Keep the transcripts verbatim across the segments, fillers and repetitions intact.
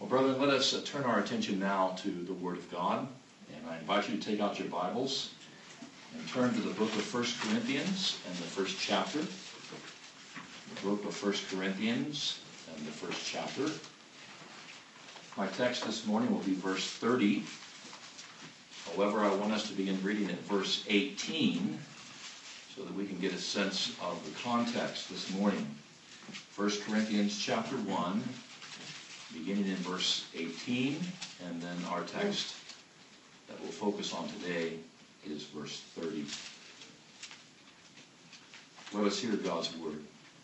brethren, let us uh, turn our attention now to the Word of God. And I invite you to take out your Bibles and turn to the book of First Corinthians and the first chapter. The book of First Corinthians and the first chapter. My text this morning will be verse thirty. However, I want us to begin reading at verse eighteen so that we can get a sense of the context this morning. First Corinthians chapter one, beginning in verse eighteen, and then our text that we'll focus on today is verse thirty. Let us hear God's word.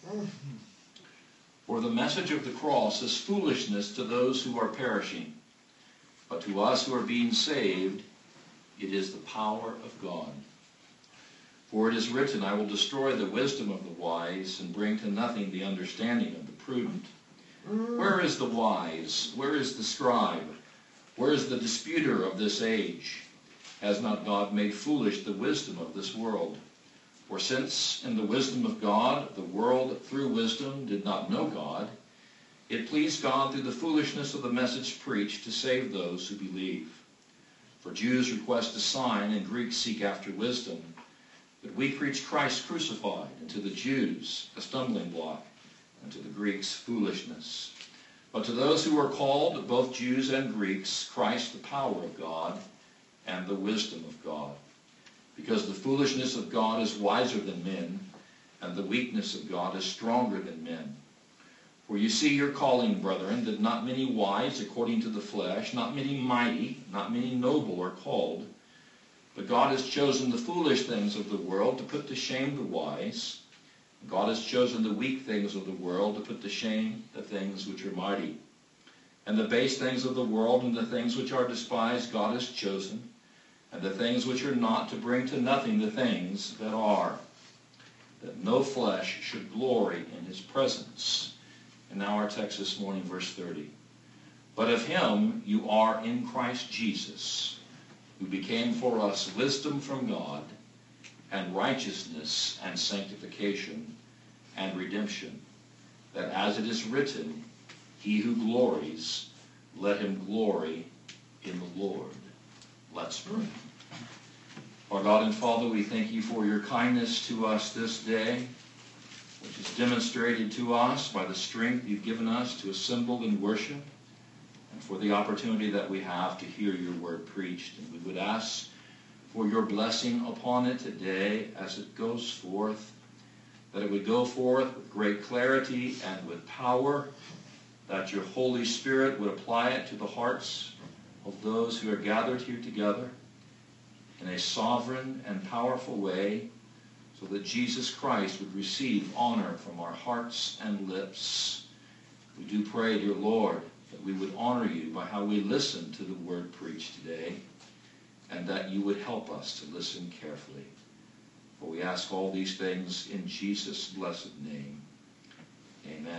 For the message of the cross is foolishness to those who are perishing, but to us who are being saved, it is the power of God. For it is written, I will destroy the wisdom of the wise and bring to nothing the understanding of the prudent. Where is the wise? Where is the scribe? Where is the disputer of this age? Has not God made foolish the wisdom of this world? For since in the wisdom of God, the world through wisdom did not know God, it pleased God through the foolishness of the message preached to save those who believe. For Jews request a sign and Greeks seek after wisdom. But we preach Christ crucified, and to the Jews a stumbling block, and to the Greeks foolishness. But to those who are called, both Jews and Greeks, Christ the power of God and the wisdom of God. Because the foolishness of God is wiser than men, and the weakness of God is stronger than men. For you see your calling, brethren, that not many wise according to the flesh, not many mighty, not many noble are called. But God has chosen the foolish things of the world to put to shame the wise. God has chosen the weak things of the world to put to shame the things which are mighty. And the base things of the world and the things which are despised God has chosen, and the things which are not, to bring to nothing the things that are, that no flesh should glory in his presence. And now our text this morning, verse thirty. But of him you are in Christ Jesus, who became for us wisdom from God, and righteousness and sanctification and redemption, that as it is written, he who glories, let him glory in the Lord. Let's pray. Our God and Father, we thank you for your kindness to us this day, which is demonstrated to us by the strength you've given us to assemble and worship, and for the opportunity that we have to hear your word preached. And we would ask for your blessing upon it today as it goes forth, that it would go forth with great clarity and with power, that your Holy Spirit would apply it to the hearts of those who are gathered here together in a sovereign and powerful way, so that Jesus Christ would receive honor from our hearts and lips. We do pray, dear Lord, that we would honor you by how we listen to the word preached today, and that you would help us to listen carefully. For we ask all these things in Jesus' blessed name. Amen.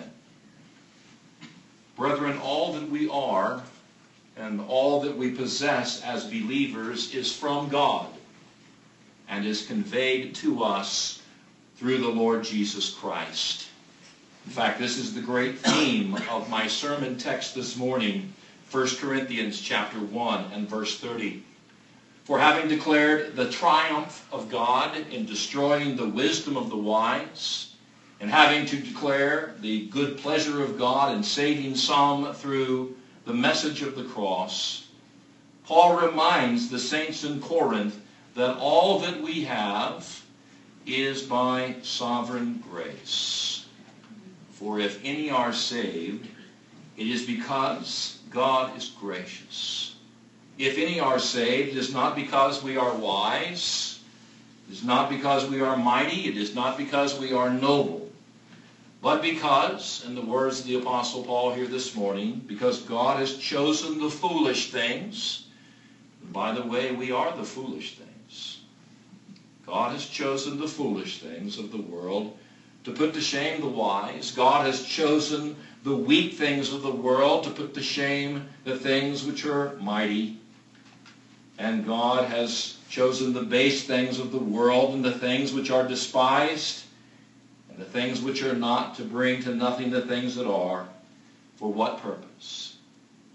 Brethren, all that we are and all that we possess as believers is from God and is conveyed to us through the Lord Jesus Christ. In fact, this is the great theme of my sermon text this morning, First Corinthians chapter one and verse thirty. For having declared the triumph of God in destroying the wisdom of the wise, and having to declare the good pleasure of God in saving some through the message of the cross, Paul reminds the saints in Corinth that all that we have is by sovereign grace. For if any are saved, it is because God is gracious. If any are saved, it is not because we are wise, it is not because we are mighty, it is not because we are noble, but because, in the words of the Apostle Paul here this morning, because God has chosen the foolish things. And by the way, we are the foolish things. God has chosen the foolish things of the world to put to shame the wise. God has chosen the weak things of the world to put to shame the things which are mighty. And God has chosen the base things of the world and the things which are despised and the things which are not, to bring to nothing the things that are. For what purpose?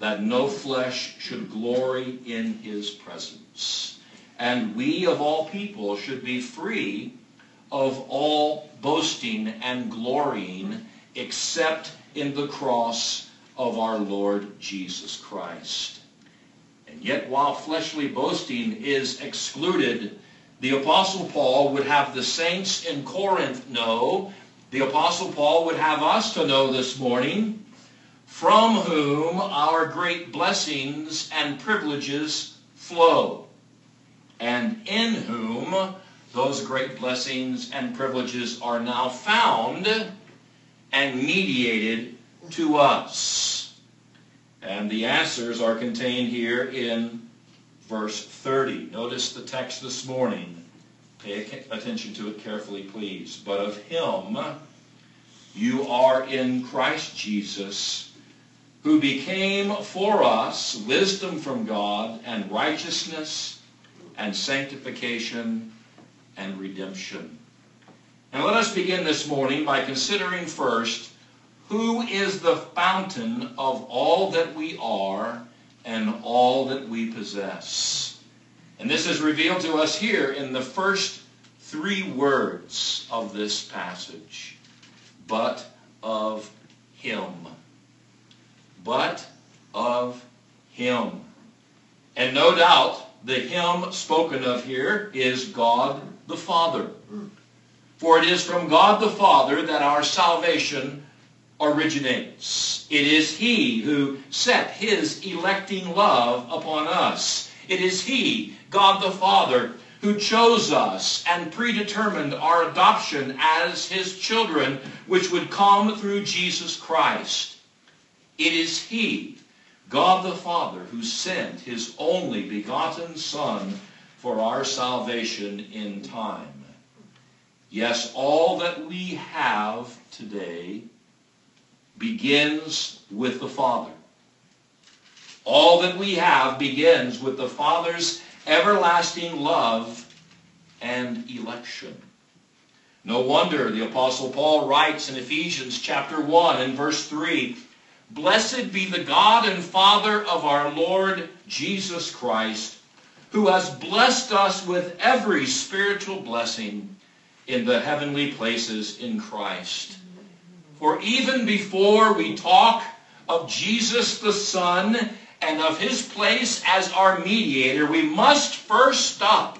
that no flesh should glory in his presence. And we of all people should be free of all boasting and glorying except in the cross of our Lord Jesus Christ. And yet while fleshly boasting is excluded, the Apostle Paul would have the saints in Corinth know, the Apostle Paul would have us to know this morning, from whom our great blessings and privileges flow, and in whom those great blessings and privileges are now found and mediated to us. And the answers are contained here in verse thirty. Notice the text this morning. Pay attention to it carefully, please. But of him you are in Christ Jesus, who became for us wisdom from God and righteousness and sanctification and redemption. And let us begin this morning by considering first who is the fountain of all that we are and all that we possess. And this is revealed to us here in the first three words of this passage. But of him. But of him. And no doubt the him spoken of here is God the Father. For it is from God the Father that our salvation originates. It is he who set his electing love upon us. It is he, God the Father, who chose us and predetermined our adoption as his children, which would come through Jesus Christ. It is he, God the Father, who sent his only begotten Son for our salvation in time. Yes, all that we have today begins with the Father. All that we have begins with the Father's everlasting love and election. No wonder the Apostle Paul writes in Ephesians chapter one and verse three, "Blessed be the God and Father of our Lord Jesus Christ, who has blessed us with every spiritual blessing in the heavenly places in Christ." For even before we talk of Jesus the Son and of his place as our mediator, we must first stop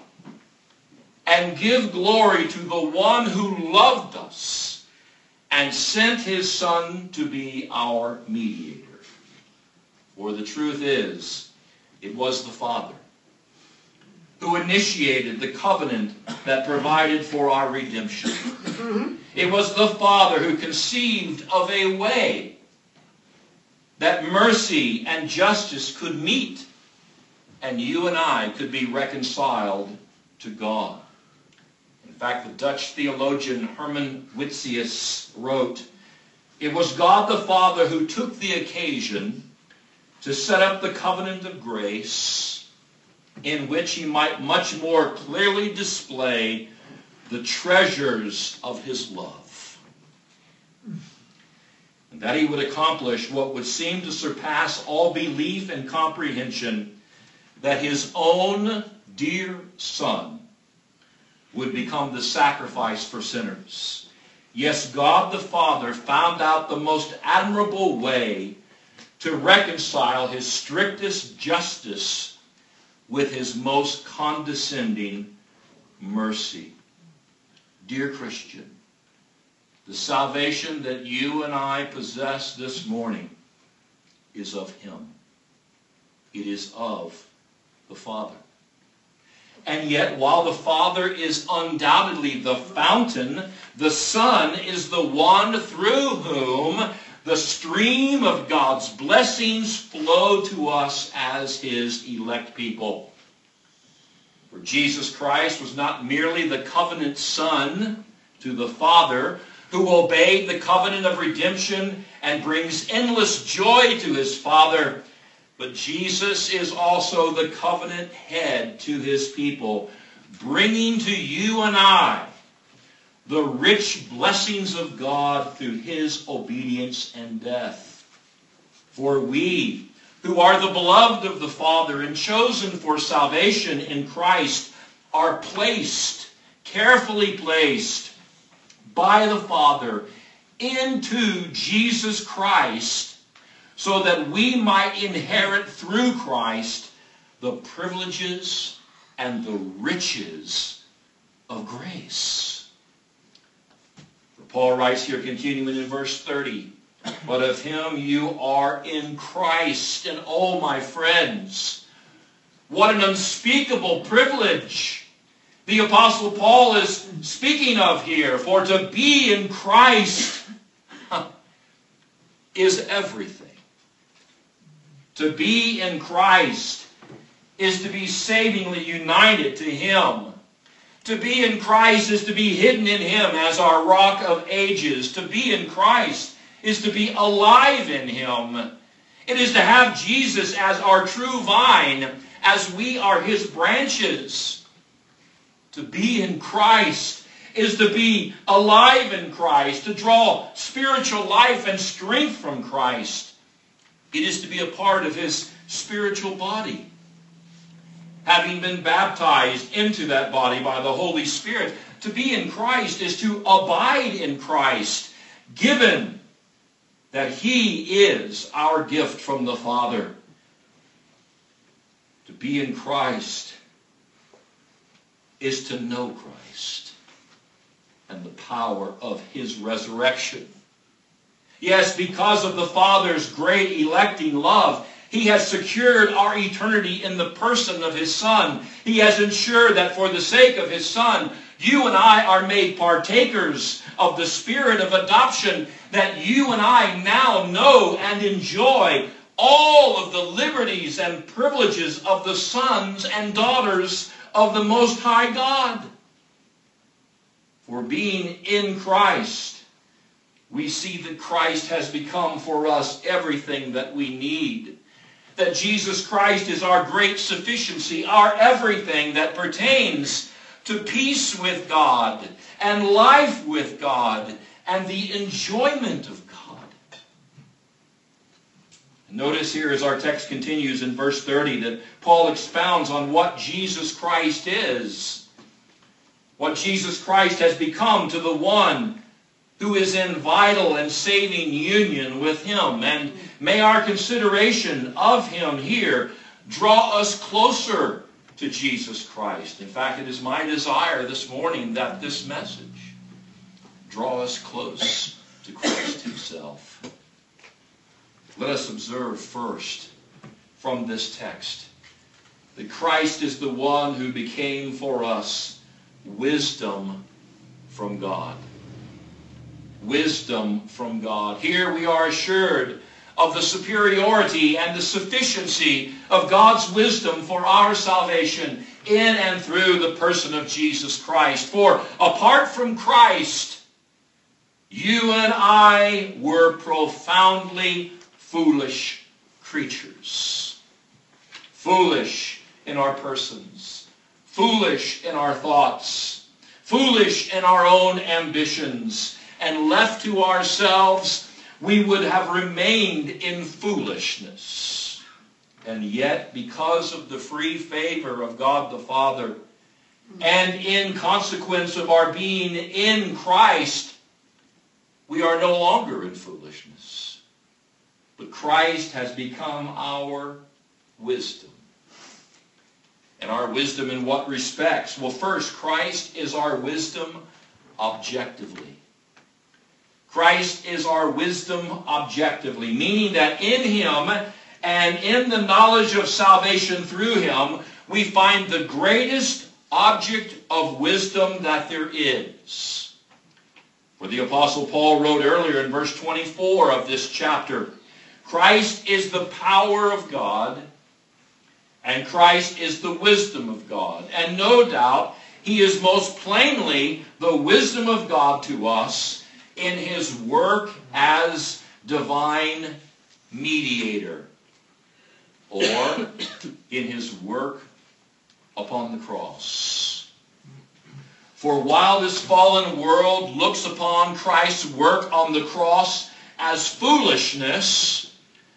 and give glory to the one who loved us and sent his Son to be our mediator. For the truth is, it was the Father who initiated the covenant that provided for our redemption. It was the Father who conceived of a way that mercy and justice could meet, and you and I could be reconciled to God. In fact, the Dutch theologian Herman Witsius wrote, "It was God the Father who took the occasion to set up the covenant of grace, in which he might much more clearly display the treasures of his love, and that he would accomplish what would seem to surpass all belief and comprehension, that his own dear Son would become the sacrifice for sinners. Yes, God the Father found out the most admirable way to reconcile his strictest justice with his most condescending mercy." Dear Christian, the salvation that you and I possess this morning is of him. It is of the Father. And yet, while the Father is undoubtedly the fountain, the Son is the one through whom the stream of God's blessings flow to us as his elect people. For Jesus Christ was not merely the covenant Son to the Father, who obeyed the covenant of redemption and brings endless joy to his Father, but Jesus is also the covenant head to his people, bringing to you and I the rich blessings of God through his obedience and death. For we who are the beloved of the Father and chosen for salvation in Christ, are placed, carefully placed by the Father into Jesus Christ, so that we might inherit through Christ the privileges and the riches of grace. For Paul writes here, continuing in verse thirty, but of him you are in Christ. And oh, my friends, what an unspeakable privilege the Apostle Paul is speaking of here. For to be in Christ is everything. To be in Christ is to be savingly united to Him. To be in Christ is to be hidden in Him as our rock of ages. To be in Christ is to be alive in Him. It is to have Jesus as our true vine, as we are His branches. To be in Christ is to be alive in Christ, to draw spiritual life and strength from Christ. It is to be a part of His spiritual body. Having been baptized into that body by the Holy Spirit, to be in Christ is to abide in Christ, given that He is our gift from the Father. To be in Christ is to know Christ and the power of His resurrection. Yes, because of the Father's great electing love, He has secured our eternity in the person of His Son. He has ensured that for the sake of His Son, you and I are made partakers of the Spirit of adoption, that you and I now know and enjoy all of the liberties and privileges of the sons and daughters of the Most High God. For being in Christ, we see that Christ has become for us everything that we need. That Jesus Christ is our great sufficiency, our everything that pertains to peace with God and life with God and the enjoyment of God. Notice here as our text continues in verse thirty that Paul expounds on what Jesus Christ is. What Jesus Christ has become to the one who is in vital and saving union with Him. And may our consideration of Him here draw us closer to Jesus Christ. In fact, it is my desire this morning that this message draw us close to Christ Himself. Let us observe first from this text that Christ is the one who became for us wisdom from God. Wisdom from God. Here we are assured of the superiority and the sufficiency of God's wisdom for our salvation in and through the person of Jesus Christ. For apart from Christ, you and I were profoundly foolish creatures. Foolish in our persons. Foolish in our thoughts. Foolish in our own ambitions. And left to ourselves, we would have remained in foolishness. And yet, because of the free favor of God the Father, and in consequence of our being in Christ, we are no longer in foolishness. But Christ has become our wisdom. And our wisdom in what respects? Well, first, Christ is our wisdom objectively. Christ is our wisdom objectively, meaning that in Him and in the knowledge of salvation through Him, we find the greatest object of wisdom that there is. For the Apostle Paul wrote earlier in verse twenty-four of this chapter, Christ is the power of God, and Christ is the wisdom of God. And no doubt, He is most plainly the wisdom of God to us in His work as divine mediator, or in His work upon the cross. For while this fallen world looks upon Christ's work on the cross as foolishness,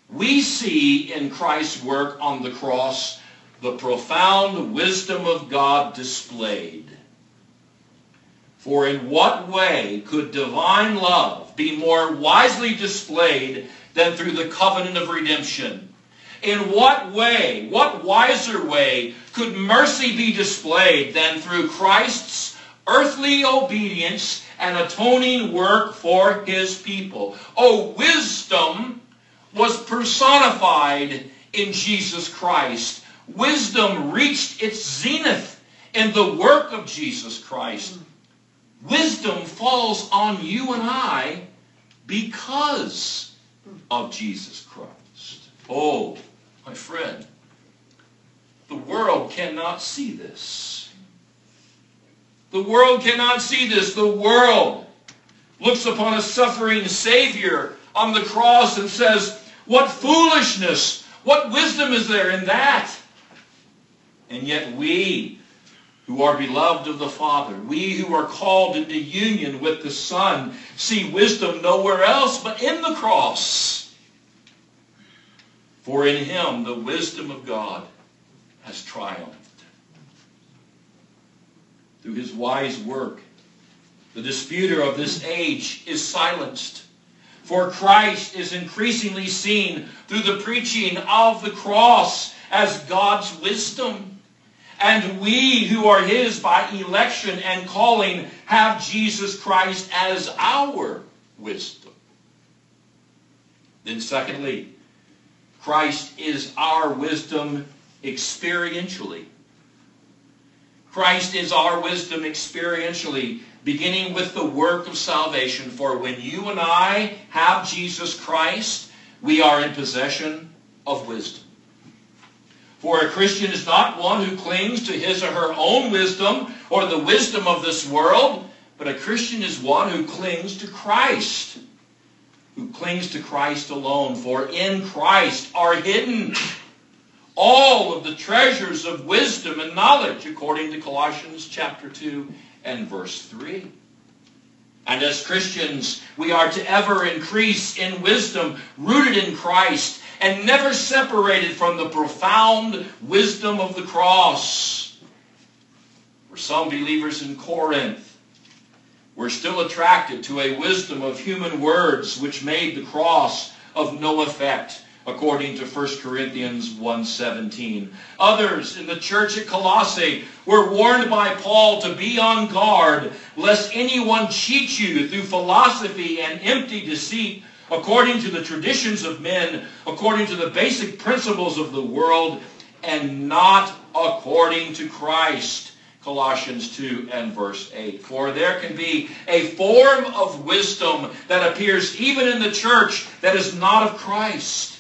we see in Christ's work on the cross the profound wisdom of God displayed. For in what way could divine love be more wisely displayed than through the covenant of redemption? In what way, what wiser way, could mercy be displayed than through Christ's earthly obedience and atoning work for his people? Oh, wisdom was personified in Jesus Christ. Wisdom reached its zenith in the work of Jesus Christ. Wisdom falls on you and I because of Jesus Christ. Oh, my friend, the world cannot see this. The world cannot see this. The world looks upon a suffering Savior on the cross and says, what foolishness, what wisdom is there in that? And yet we, who are beloved of the Father, we who are called into union with the Son, see wisdom nowhere else but in the cross. For in him the wisdom of God has triumphed. Through his wise work, the disputer of this age is silenced. For Christ is increasingly seen through the preaching of the cross as God's wisdom. And we who are his by election and calling have Jesus Christ as our wisdom. Then secondly, Christ is our wisdom experientially. Christ is our wisdom experientially, beginning with the work of salvation. For when you and I have Jesus Christ, we are in possession of wisdom. For a Christian is not one who clings to his or her own wisdom or the wisdom of this world, but a Christian is one who clings to Christ, who clings to Christ alone. For in Christ are hidden all of the treasures of wisdom and knowledge, according to Colossians chapter two and verse three. And as Christians, we are to ever increase in wisdom, rooted in Christ, and never separated from the profound wisdom of the cross. For some believers in Corinth were still attracted to a wisdom of human words which made the cross of no effect, according to First Corinthians one seventeen. Others in the church at Colossae were warned by Paul to be on guard, lest anyone cheat you through philosophy and empty deceit, according to the traditions of men, according to the basic principles of the world, and not according to Christ. Colossians two and verse eight. For there can be a form of wisdom that appears even in the church that is not of Christ.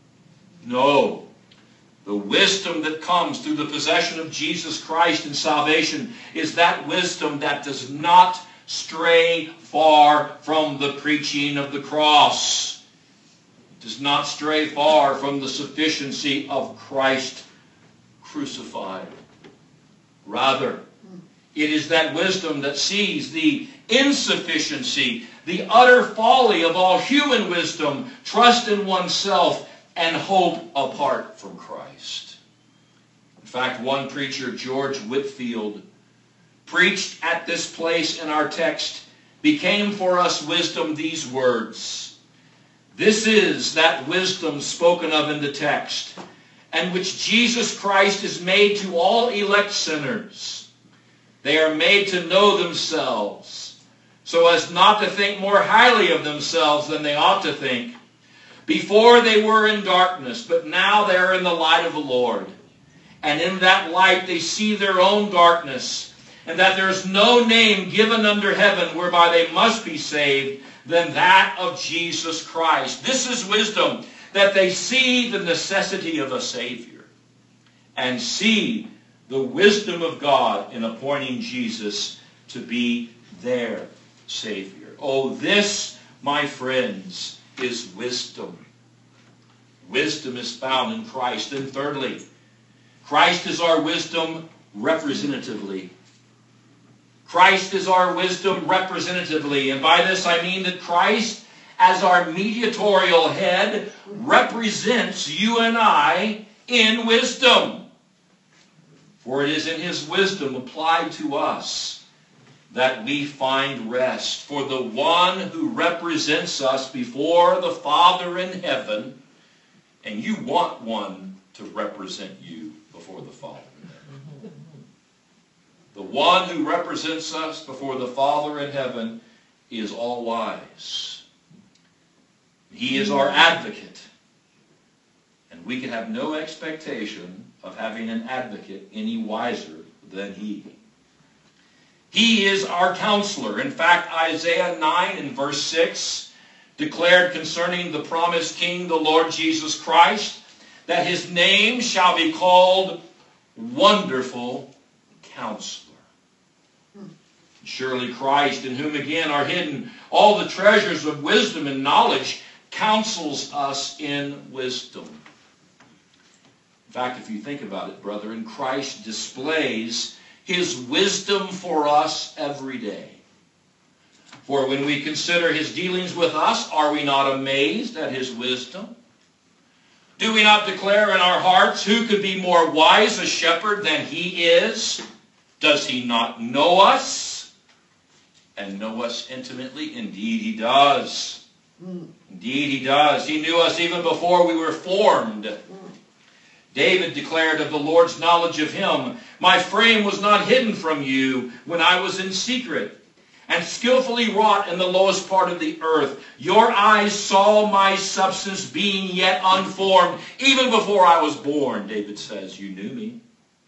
No. The wisdom that comes through the possession of Jesus Christ in salvation is that wisdom that does not stray far from the preaching of the cross. It does not stray far from the sufficiency of Christ crucified. Rather, it is that wisdom that sees the insufficiency, the utter folly of all human wisdom, trust in oneself, and hope apart from Christ. In fact, one preacher, George Whitefield, preached at this place in our text, became for us wisdom these words. This is that wisdom spoken of in the text, and which Jesus Christ is made to all elect sinners. They are made to know themselves, so as not to think more highly of themselves than they ought to think. Before they were in darkness, but now they are in the light of the Lord. And in that light they see their own darkness, and that there is no name given under heaven whereby they must be saved than that of Jesus Christ. This is wisdom, that they see the necessity of a Savior and see the wisdom of God in appointing Jesus to be their Savior. Oh, this, my friends, is wisdom. Wisdom is found in Christ. And thirdly, Christ is our wisdom representatively. Christ is our wisdom representatively. And by this I mean that Christ, as our mediatorial head, represents you and I in wisdom. For it is in his wisdom applied to us that we find rest. For the one who represents us before the Father in heaven, and you want one to represent you before the Father in heaven. The one who represents us before the Father in heaven is all wise. He is our advocate. And we can have no expectation of having an advocate any wiser than he. He is our counselor. In fact, Isaiah nine and verse six declared concerning the promised King, the Lord Jesus Christ, that his name shall be called Wonderful Counselor. Surely Christ, in whom again are hidden all the treasures of wisdom and knowledge, counsels us in wisdom. In fact, if you think about it, brethren, Christ displays his wisdom for us every day. For when we consider his dealings with us, are we not amazed at his wisdom? Do we not declare in our hearts, who could be more wise a shepherd than he is? Does he not know us and know us intimately? Indeed he does. Indeed he does. He knew us even before we were formed. David declared of the Lord's knowledge of him, my frame was not hidden from you when I was in secret, and skillfully wrought in the lowest part of the earth. Your eyes saw my substance being yet unformed. Even before I was born, David says, you knew me.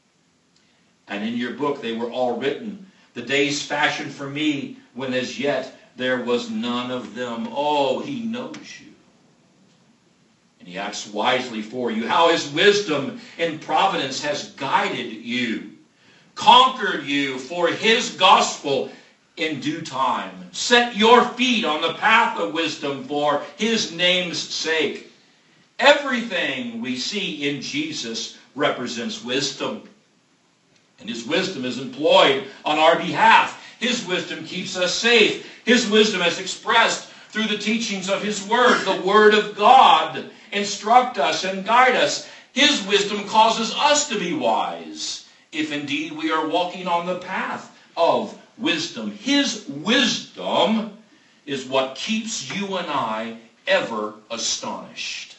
And in your book they were all written, the days fashioned for me, when as yet there was none of them. Oh, he knows you. And he acts wisely for you. How his wisdom and providence has guided you, conquered you for his gospel in due time. Set your feet on the path of wisdom for his name's sake. Everything we see in Jesus represents wisdom. And his wisdom is employed on our behalf. His wisdom keeps us safe. His wisdom is expressed through the teachings of his word, the word of God. Instruct us and guide us. His wisdom causes us to be wise, if indeed we are walking on the path of wisdom. His wisdom is what keeps you and I ever astonished.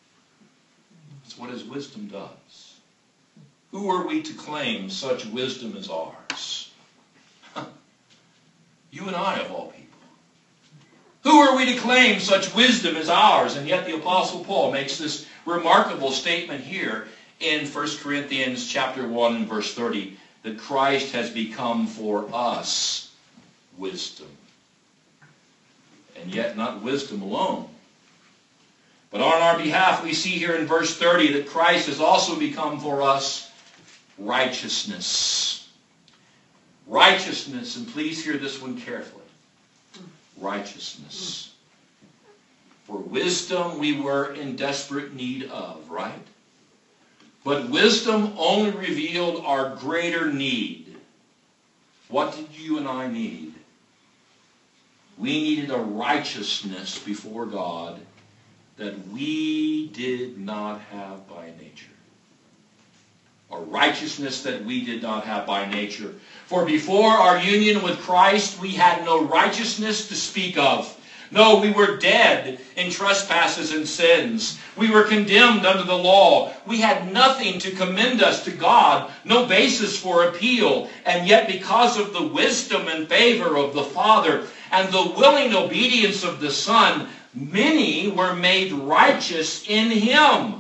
That's what his wisdom does. Who are we to claim such wisdom as ours? You and I, of all people. Who are we to claim such wisdom as ours? And yet the Apostle Paul makes this remarkable statement here in First Corinthians chapter one and verse thirty, that Christ has become for us wisdom. And yet not wisdom alone. But on our behalf we see here in verse thirty that Christ has also become for us righteousness. Righteousness, and please hear this one carefully. Righteousness. For wisdom we were in desperate need of, right? But wisdom only revealed our greater need. What did you and I need? We needed a righteousness before God that we did not have by nature. A righteousness that we did not have by nature. For before our union with Christ, we had no righteousness to speak of. No, we were dead in trespasses and sins. We were condemned under the law. We had nothing to commend us to God, no basis for appeal. And yet because of the wisdom and favor of the Father and the willing obedience of the Son, many were made righteous in him.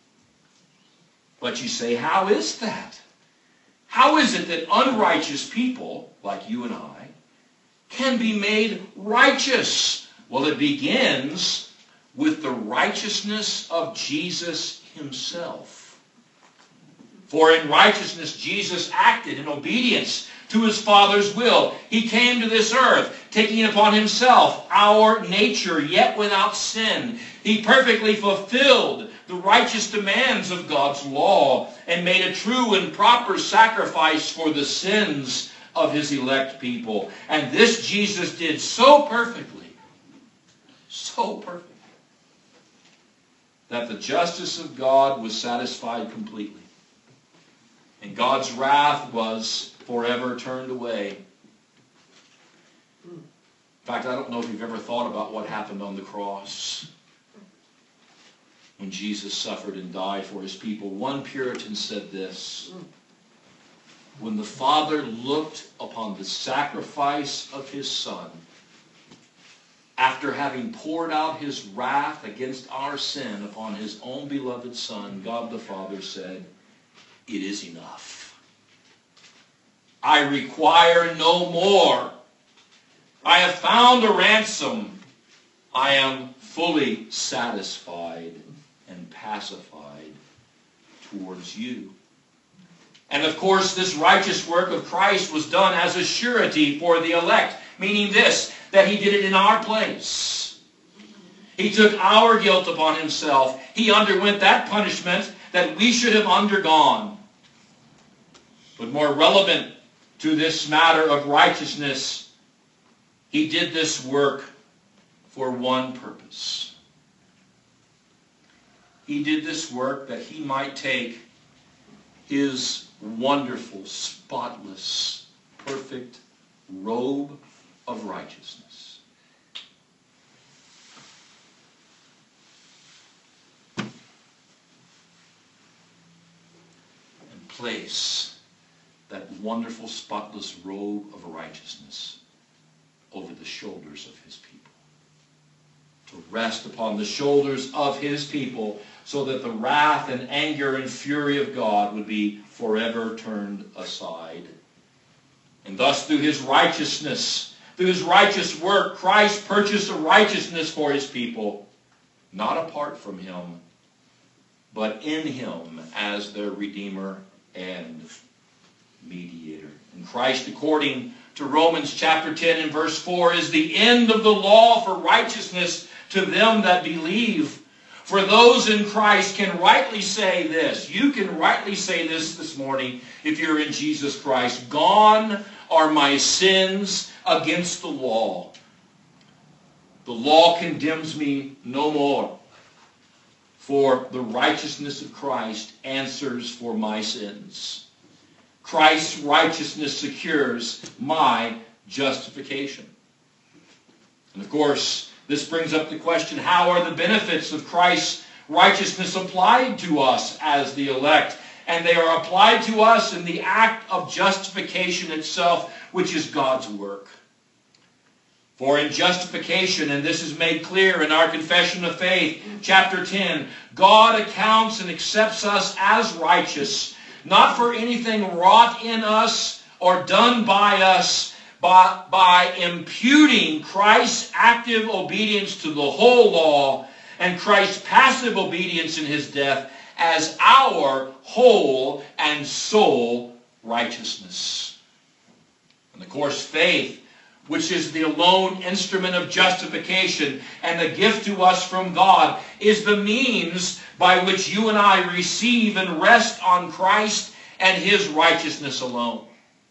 But you say, how is that? How is it that unrighteous people, like you and I, can be made righteous? Well, it begins with the righteousness of Jesus himself. For in righteousness Jesus acted in obedience to his Father's will. He came to this earth, taking upon himself our nature, yet without sin. He perfectly fulfilled the righteous demands of God's law and made a true and proper sacrifice for the sins of his elect people. And this Jesus did so perfectly, so perfect, that the justice of God was satisfied completely. And God's wrath was forever turned away. In fact, I don't know if you've ever thought about what happened on the cross when Jesus suffered and died for his people. One Puritan said this: when the Father looked upon the sacrifice of his Son, after having poured out his wrath against our sin upon his own beloved Son, God the Father said, "It is enough. I require no more. I have found a ransom. I am fully satisfied and pacified towards you." And of course, this righteous work of Christ was done as a surety for the elect, meaning this, that he did it in our place. He took our guilt upon himself. He underwent that punishment that we should have undergone. But more relevant to this matter of righteousness, he did this work for one purpose. He did this work that he might take his wonderful, spotless, perfect robe of righteousness and place that wonderful, spotless robe of righteousness over the shoulders of his people. To rest upon the shoulders of his people, so that the wrath and anger and fury of God would be forever turned aside. And thus, through his righteousness, through his righteous work, Christ purchased a righteousness for his people, not apart from him, but in him as their Redeemer and mediator. And Christ, according to Romans chapter ten and verse four, is the end of the law for righteousness to them that believe. For those in Christ can rightly say this. You can rightly say this this morning if you're in Jesus Christ. Gone are my sins against the law. The law condemns me no more. For the righteousness of Christ answers for my sins. Christ's righteousness secures my justification. And of course, this brings up the question, how are the benefits of Christ's righteousness applied to us as the elect? And they are applied to us in the act of justification itself, which is God's work. For in justification, and this is made clear in our Confession of Faith, chapter ten, God accounts and accepts us as righteous, not for anything wrought in us or done by us, but by imputing Christ's active obedience to the whole law and Christ's passive obedience in his death as our whole and sole righteousness. And of course, faith, which is the alone instrument of justification and the gift to us from God, is the means by which you and I receive and rest on Christ and his righteousness alone.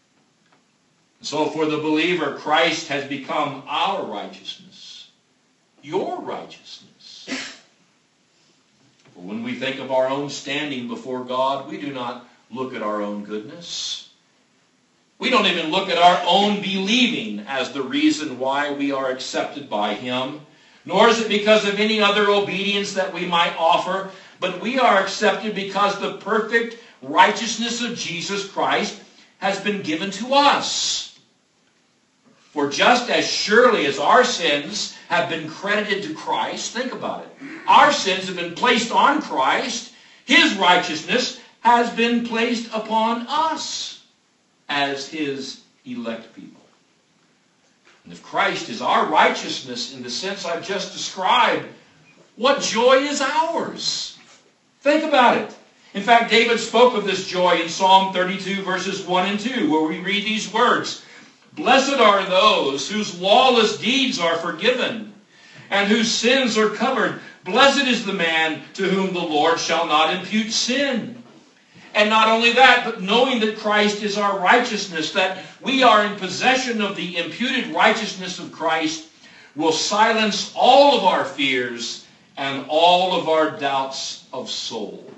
So for the believer, Christ has become our righteousness, your righteousness. For when we think of our own standing before God, we do not look at our own goodness. We don't even look at our own believing as the reason why we are accepted by him, nor is it because of any other obedience that we might offer, but we are accepted because the perfect righteousness of Jesus Christ has been given to us. For just as surely as our sins have been credited to Christ, think about it, our sins have been placed on Christ, his righteousness has been placed upon us as his elect people. And if Christ is our righteousness in the sense I've just described, what joy is ours? Think about it. In fact, David spoke of this joy in Psalm thirty-two, verses one and two, where we read these words, "Blessed are those whose lawless deeds are forgiven, and whose sins are covered. Blessed is the man to whom the Lord shall not impute sin." And not only that, but knowing that Christ is our righteousness, that we are in possession of the imputed righteousness of Christ, will silence all of our fears and all of our doubts of soul.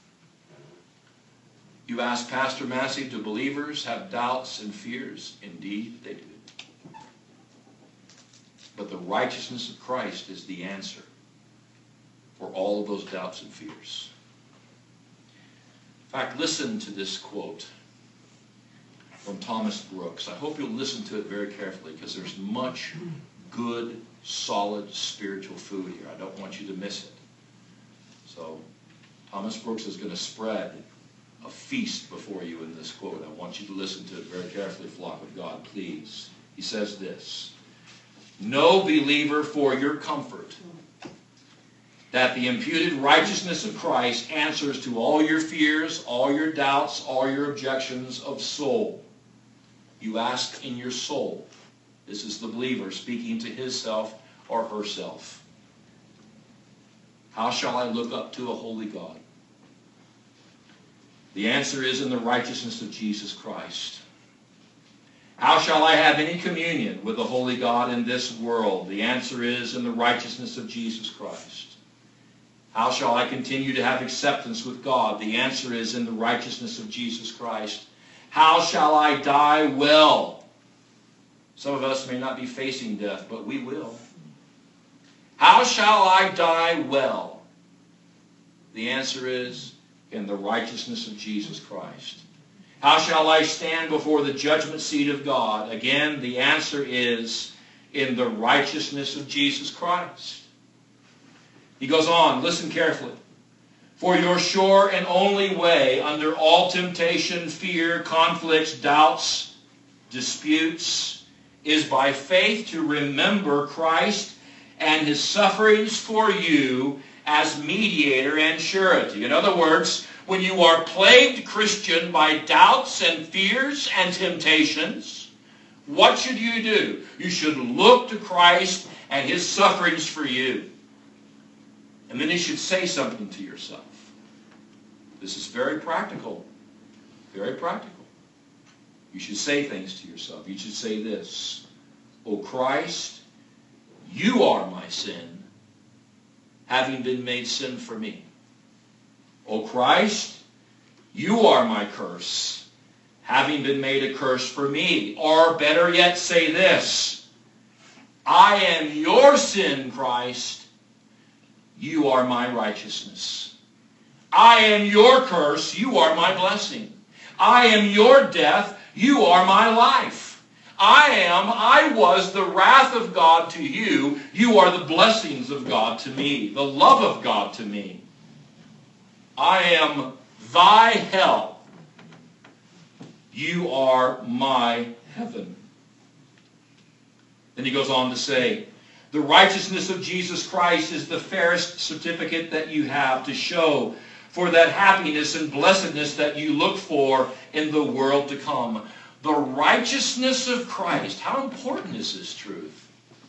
You ask, Pastor Massey, do believers have doubts and fears? Indeed, they do. But the righteousness of Christ is the answer for all of those doubts and fears. In fact, listen to this quote from Thomas Brooks. I hope you'll listen to it very carefully, because there's much good, solid spiritual food here. I don't want you to miss it. So, Thomas Brooks is going to spread a feast before you in this quote. I want you to listen to it very carefully, flock of God, please. He says this: "Know, believer, for your comfort, that the imputed righteousness of Christ answers to all your fears, all your doubts, all your objections of soul. You ask in your soul." This is the believer speaking to his self or herself. "How shall I look up to a holy God?" The answer is in the righteousness of Jesus Christ. "How shall I have any communion with the holy God in this world?" The answer is in the righteousness of Jesus Christ. "How shall I continue to have acceptance with God?" The answer is in the righteousness of Jesus Christ. "How shall I die well?" Some of us may not be facing death, but we will. "How shall I die well?" The answer is in the righteousness of Jesus Christ. "How shall I stand before the judgment seat of God?" Again, the answer is in the righteousness of Jesus Christ. He goes on, listen carefully. "For your sure and only way under all temptation, fear, conflicts, doubts, disputes, is by faith to remember Christ and his sufferings for you as mediator and surety." In other words, when you are plagued, Christian, by doubts and fears and temptations, what should you do? You should look to Christ and his sufferings for you. And then you should say something to yourself. This is very practical. Very practical. You should say things to yourself. You should say this: "O Christ, you are my sin, having been made sin for me. O Christ, you are my curse, having been made a curse for me." Or better yet, say this: "I am your sin, Christ. You are my righteousness. I am your curse. You are my blessing. I am your death. You are my life. I am, I was the wrath of God to you. You are the blessings of God to me, the love of God to me. I am thy hell. You are my heaven." Then he goes on to say, "The righteousness of Jesus Christ is the fairest certificate that you have to show for that happiness and blessedness that you look for in the world to come." The righteousness of Christ. How important is this truth?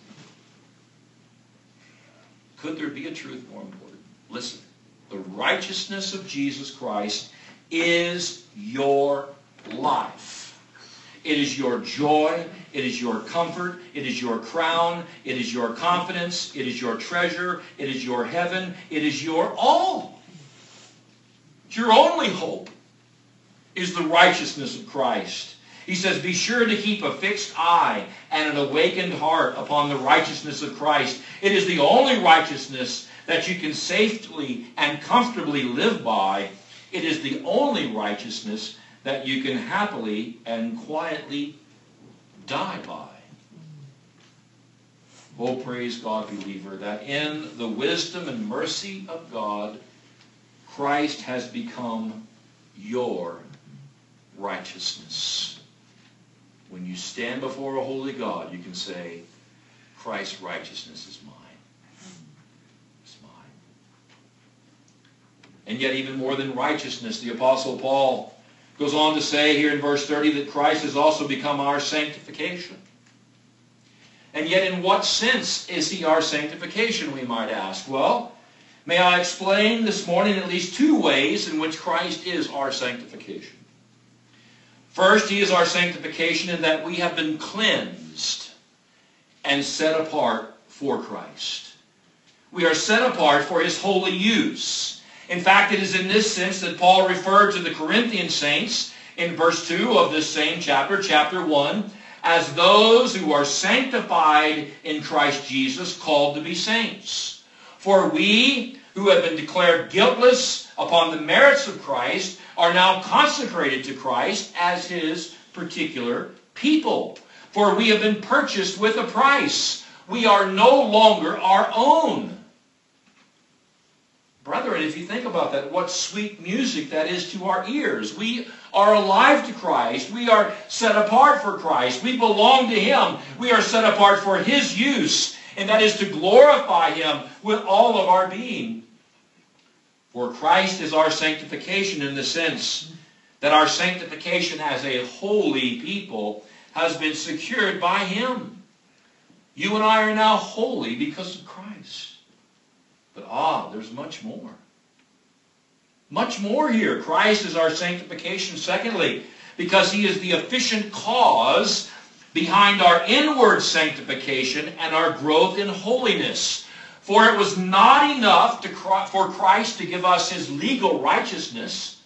Could there be a truth more important? Listen. The righteousness of Jesus Christ is your life. It is your joy. It is your comfort. It is your crown. It is your confidence. It is your treasure. It is your heaven. It is your all. Your only hope is the righteousness of Christ. He says, "Be sure to keep a fixed eye and an awakened heart upon the righteousness of Christ." It is the only righteousness that you can safely and comfortably live by. It is the only righteousness that you can happily and quietly die by. Oh, praise God, believer, that in the wisdom and mercy of God, Christ has become your righteousness. When you stand before a holy God, you can say, "Christ's righteousness is mine." It's mine. And yet, even more than righteousness, the Apostle Paul goes on to say here in verse thirty that Christ has also become our sanctification. And yet, in what sense is he our sanctification, we might ask? Well, may I explain this morning at least two ways in which Christ is our sanctification. First, he is our sanctification in that we have been cleansed and set apart for Christ. We are set apart for his holy use. In fact, it is in this sense that Paul referred to the Corinthian saints in verse two of this same chapter, chapter one, as those who are sanctified in Christ Jesus, called to be saints. For we who have been declared guiltless upon the merits of Christ are now consecrated to Christ as his particular people. For we have been purchased with a price. We are no longer our own. Brethren, if you think about that, what sweet music that is to our ears. We are alive to Christ. We are set apart for Christ. We belong to him. We are set apart for his use, and that is to glorify him with all of our being. For Christ is our sanctification in the sense that our sanctification as a holy people has been secured by him. You and I are now holy because of Christ. But ah, there's much more. Much more here. Christ is our sanctification, secondly, because he is the efficient cause behind our inward sanctification and our growth in holiness. For it was not enough to, for Christ to give us his legal righteousness.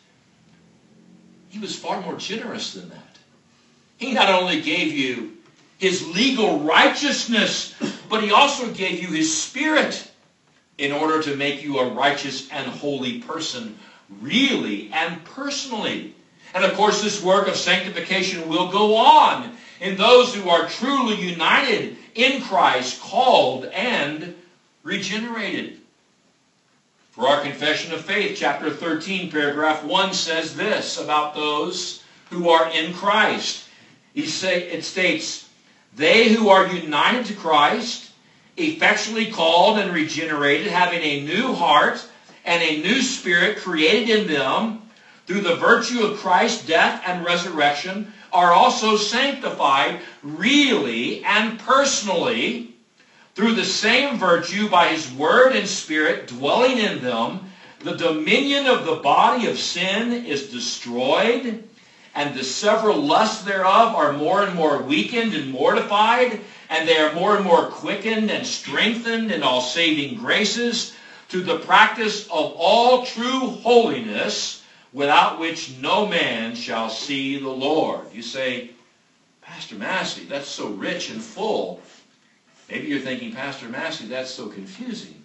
He was far more generous than that. He not only gave you his legal righteousness, but he also gave you his Spirit in order to make you a righteous and holy person, really and personally. And of course, this work of sanctification will go on in those who are truly united in Christ, called and regenerated. For our confession of faith, chapter thirteen, paragraph one says this about those who are in Christ. He say, it states, they who are united to Christ, effectually called and regenerated, having a new heart and a new spirit created in them through the virtue of Christ's death and resurrection, are also sanctified really and personally through the same virtue by his word and spirit dwelling in them. The dominion of the body of sin is destroyed, and the several lusts thereof are more and more weakened and mortified, and they are more and more quickened and strengthened in all saving graces, to the practice of all true holiness, without which no man shall see the Lord. You say, Pastor Massey, that's so rich and full. Maybe you're thinking, Pastor Massey, that's so confusing.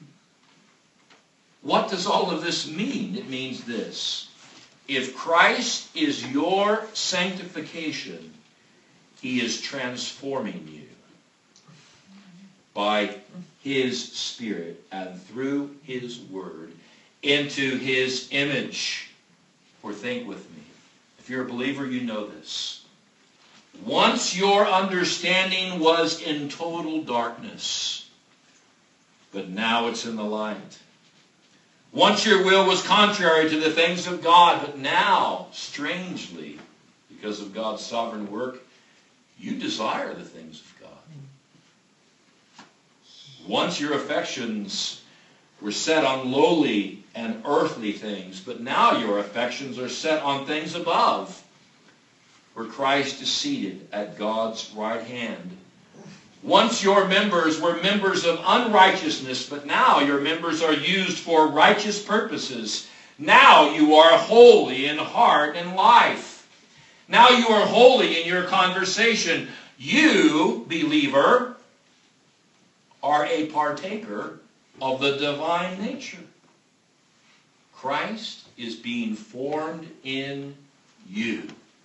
What does all of this mean? It means this. If Christ is your sanctification, he is transforming you by his Spirit and through his word into his image. For think with me. If you're a believer, you know this. Once your understanding was in total darkness, but now it's in the light. Once your will was contrary to the things of God, but now, strangely, because of God's sovereign work, you desire the things of God. Once your affections were set on lowly and earthly things, but now your affections are set on things above, where Christ is seated at God's right hand. Once your members were members of unrighteousness, but now your members are used for righteous purposes. Now you are holy in heart and life. Now you are holy in your conversation. You, believer, are a partaker of the divine nature. Christ is being formed in you.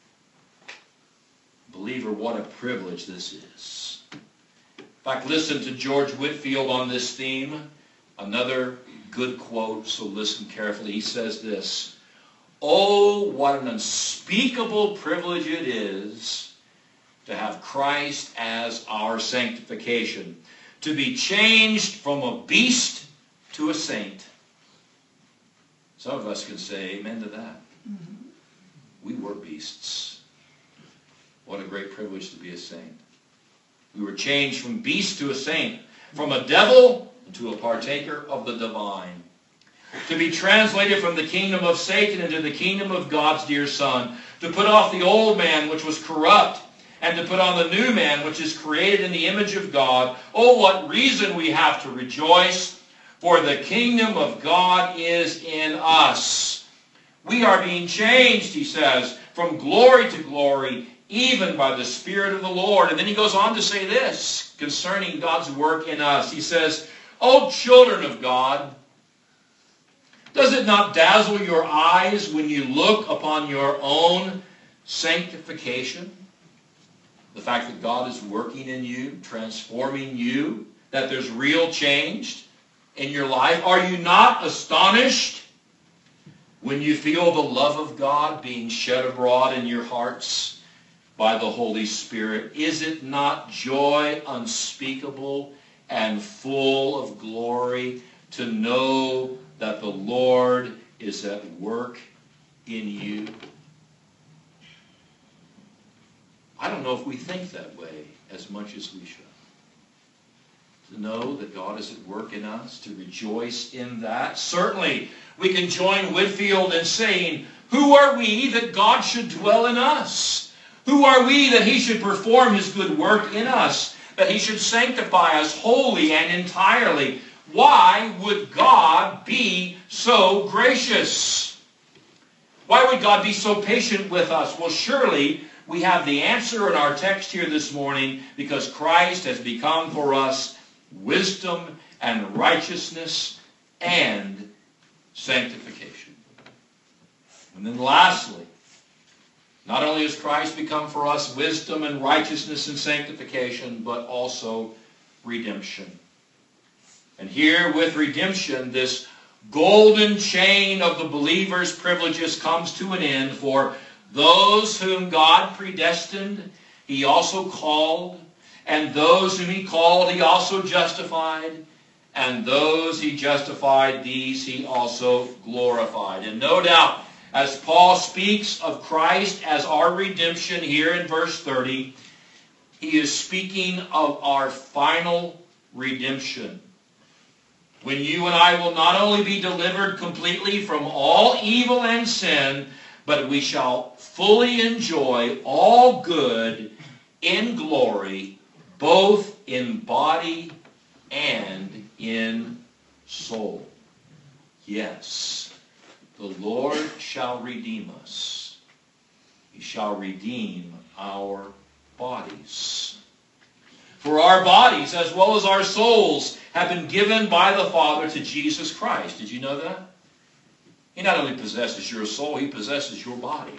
Believer, what a privilege this is. In fact, listen to George Whitefield on this theme. Another good quote, so listen carefully. He says this, "Oh, what an unspeakable privilege it is to have Christ as our sanctification, to be changed from a beast to a saint." Some of us can say amen to that. Mm-hmm. We were beasts. What a great privilege to be a saint. We were changed from beast to a saint, from a devil to a partaker of the divine. To be translated from the kingdom of Satan into the kingdom of God's dear Son. To put off the old man which was corrupt and to put on the new man, which is created in the image of God. Oh, what reason we have to rejoice, for the kingdom of God is in us. We are being changed, he says, from glory to glory, even by the Spirit of the Lord. And then he goes on to say this concerning God's work in us. He says, O children of God, does it not dazzle your eyes when you look upon your own sanctification? The fact that God is working in you, transforming you, that there's real change in your life. Are you not astonished when you feel the love of God being shed abroad in your hearts by the Holy Spirit? Is it not joy unspeakable and full of glory to know that the Lord is at work in you? I don't know if we think that way as much as we should. To know that God is at work in us, to rejoice in that. Certainly, we can join Whitefield in saying, who are we that God should dwell in us? Who are we that he should perform his good work in us? That he should sanctify us wholly and entirely? Why would God be so gracious? Why would God be so patient with us? Well, surely we have the answer in our text here this morning, because Christ has become for us wisdom and righteousness and sanctification. And then lastly, not only has Christ become for us wisdom and righteousness and sanctification, but also redemption. And here with redemption, this golden chain of the believer's privileges comes to an end. For those whom God predestined, he also called. And those whom he called, he also justified. And those he justified, these he also glorified. And no doubt, as Paul speaks of Christ as our redemption here in verse thirty, he is speaking of our final redemption. When you and I will not only be delivered completely from all evil and sin, but we shall fully enjoy all good in glory, both in body and in soul. Yes, the Lord shall redeem us. He shall redeem our bodies. For our bodies, as well as our souls, have been given by the Father to Jesus Christ. Did you know that? He not only possesses your soul, he possesses your body.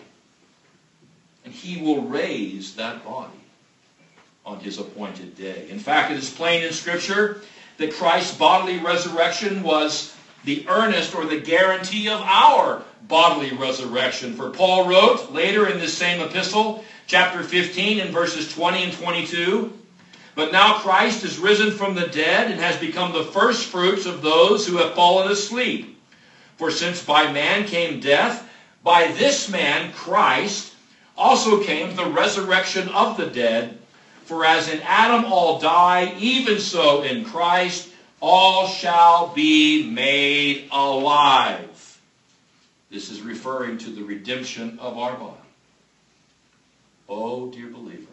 And he will raise that body on his appointed day. In fact, it is plain in Scripture that Christ's bodily resurrection was the earnest or the guarantee of our bodily resurrection. For Paul wrote later in this same epistle, chapter fifteen and verses twenty and twenty-two, but now Christ is risen from the dead and has become the first fruits of those who have fallen asleep. For since by man came death, by this man, Christ, also came the resurrection of the dead. For as in Adam all die, even so in Christ all shall be made alive. This is referring to the redemption of our body. Oh, dear believer,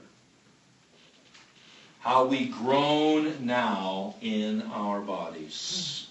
how we groan now in our bodies.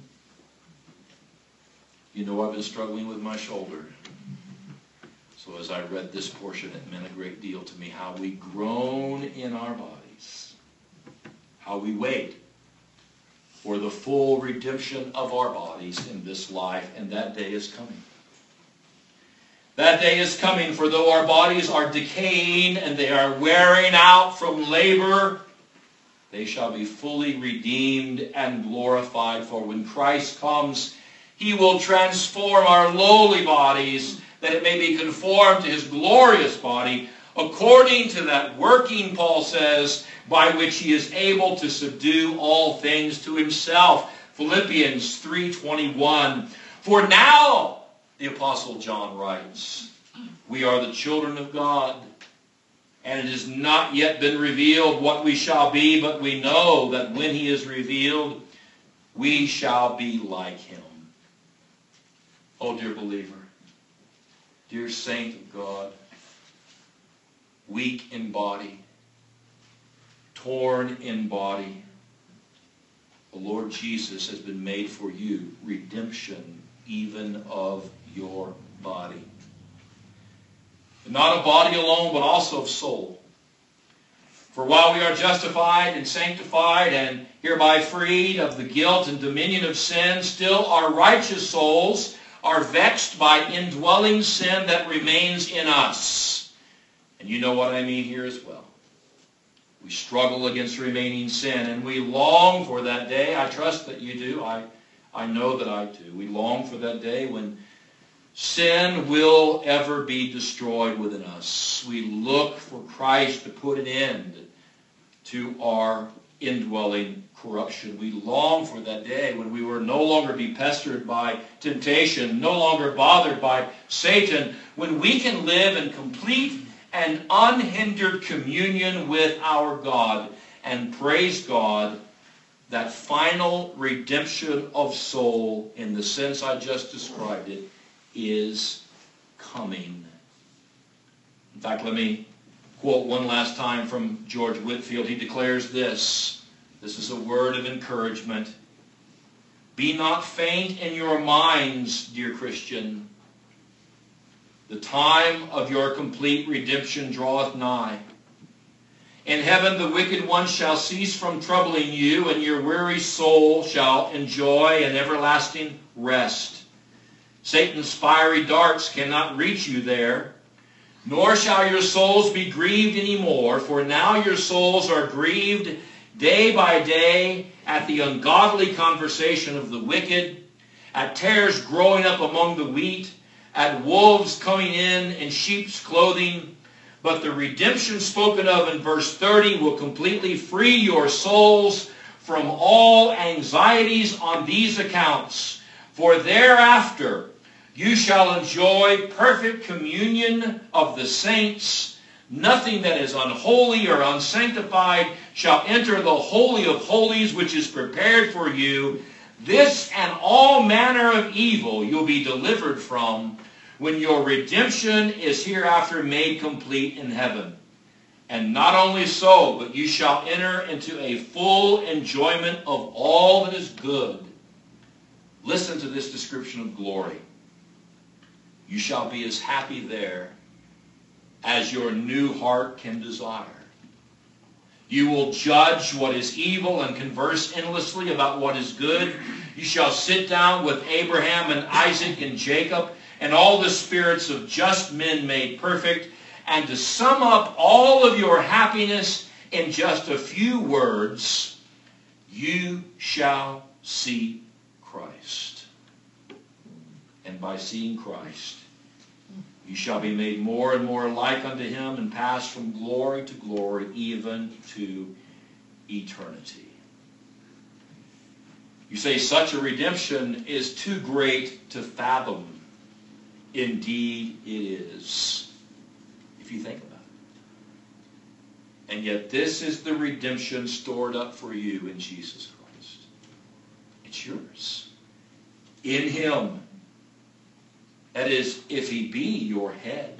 You know, I've been struggling with my shoulder. So as I read this portion, it meant a great deal to me, how we groan in our bodies. How we wait for the full redemption of our bodies in this life, and that day is coming. That day is coming, for though our bodies are decaying and they are wearing out from labor, they shall be fully redeemed and glorified. For when Christ comes, he will transform our lowly bodies, that it may be conformed to his glorious body, according to that working, Paul says, by which he is able to subdue all things to himself. Philippians three twenty-one. For now, the Apostle John writes, we are the children of God, and it has not yet been revealed what we shall be, but we know that when he is revealed, we shall be like him. Oh, dear believer, dear saint of God, weak in body, torn in body, the Lord Jesus has been made for you redemption even of your body. Not of body alone, but also of soul. For while we are justified and sanctified and hereby freed of the guilt and dominion of sin, still our righteous souls are vexed by indwelling sin that remains in us. And you know what I mean here as well. We struggle against remaining sin, and we long for that day. I trust that you do. I, I know that I do. We long for that day when sin will ever be destroyed within us. We look for Christ to put an end to our indwelling corruption. We long for that day when we will no longer be pestered by temptation, no longer bothered by Satan, when we can live in complete and unhindered communion with our God. And praise God, that final redemption of soul, in the sense I just described it, is coming. In fact, let me quote one last time from George Whitefield. He declares this. This is a word of encouragement. Be not faint in your minds, dear Christian. The time of your complete redemption draweth nigh. In heaven the wicked one shall cease from troubling you, and your weary soul shall enjoy an everlasting rest. Satan's fiery darts cannot reach you there, nor shall your souls be grieved any more, for now your souls are grieved day by day at the ungodly conversation of the wicked, at tares growing up among the wheat, at wolves coming in in sheep's clothing. But the redemption spoken of in verse thirty will completely free your souls from all anxieties on these accounts. For thereafter you shall enjoy perfect communion of the saints. Nothing that is unholy or unsanctified shall enter the Holy of Holies, which is prepared for you. This and all manner of evil you'll be delivered from when your redemption is hereafter made complete in heaven. And not only so, but you shall enter into a full enjoyment of all that is good. Listen to this description of glory. You shall be as happy there as your new heart can desire. You will judge what is evil and converse endlessly about what is good. You shall sit down with Abraham and Isaac and Jacob and all the spirits of just men made perfect. And to sum up all of your happiness in just a few words, you shall see Christ. And by seeing Christ, you shall be made more and more like unto him and pass from glory to glory, even to eternity. You say such a redemption is too great to fathom. Indeed it is, if you think about it. And yet this is the redemption stored up for you in Jesus Christ. It's yours. In him. That is, if he be your head.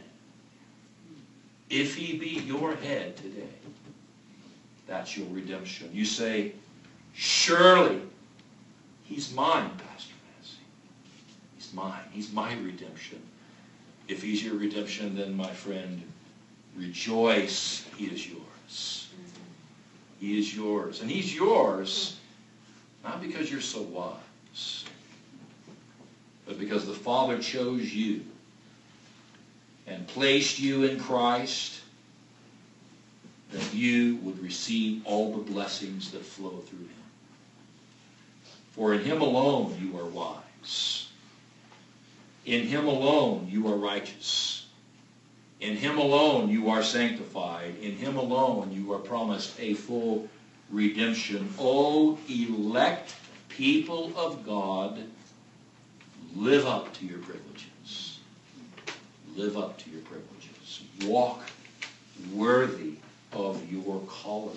If he be your head today. That's your redemption. You say, surely he's mine, Pastor Massey. He's mine. He's my redemption. If he's your redemption, then, my friend, rejoice, he is yours. He is yours. And he's yours not because you're so wise, but because the Father chose you and placed you in Christ, that you would receive all the blessings that flow through him. For in him alone you are wise. In him alone you are righteous. In him alone you are sanctified. In him alone you are promised a full redemption. O elect people of God, live up to your privileges. Live up to your privileges. Walk worthy of your calling.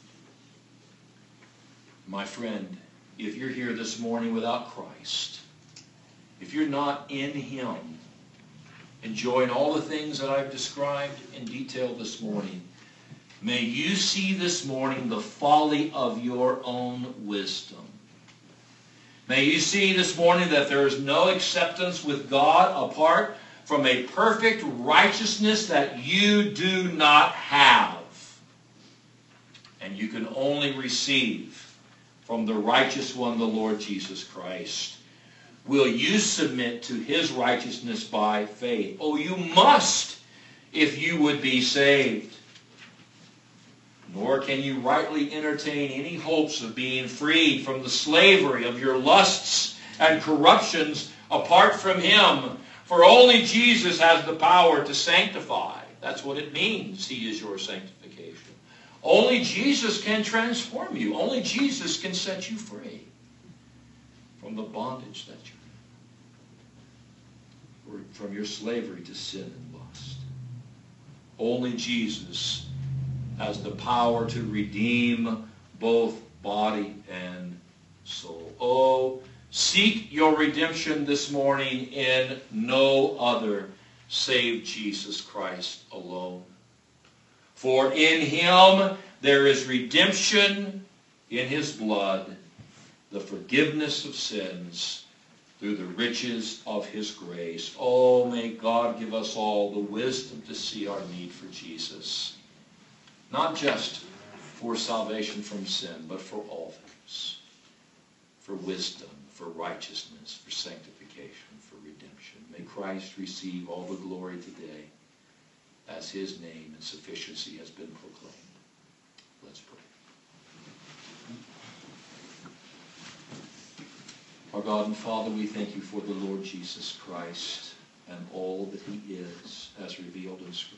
My friend, if you're here this morning without Christ, if you're not in him, enjoying all the things that I've described in detail this morning, may you see this morning the folly of your own wisdom. May you see this morning that there is no acceptance with God apart from a perfect righteousness that you do not have. And you can only receive from the righteous one, the Lord Jesus Christ. Will you submit to his righteousness by faith? Oh, you must if you would be saved. Nor can you rightly entertain any hopes of being freed from the slavery of your lusts and corruptions apart from him. For only Jesus has the power to sanctify. That's what it means. He is your sanctification. Only Jesus can transform you. Only Jesus can set you free from the bondage that you're in, or from your slavery to sin and lust. Only Jesus has the power to redeem both body and soul. Oh, seek your redemption this morning in no other save Jesus Christ alone. For in him there is redemption in his blood, the forgiveness of sins through the riches of his grace. Oh, may God give us all the wisdom to see our need for Jesus. Not just for salvation from sin, but for all things. For wisdom, for righteousness, for sanctification, for redemption. May Christ receive all the glory today as his name and sufficiency has been proclaimed. Let's pray. Our God and Father, we thank you for the Lord Jesus Christ and all that he is as revealed in Scripture.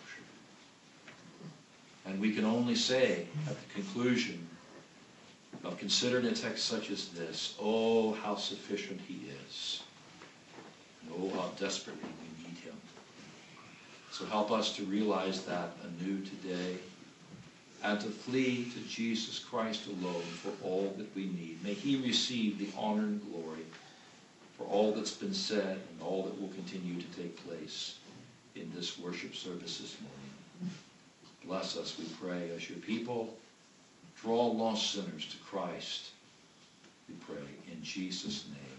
And we can only say at the conclusion of considering a text such as this, oh, how sufficient he is. And oh, how desperately we need him. So help us to realize that anew today and to flee to Jesus Christ alone for all that we need. May he receive the honor and glory for all that's been said and all that will continue to take place in this worship service this morning. Bless us, we pray, as your people draw lost sinners to Christ. We pray in Jesus' name.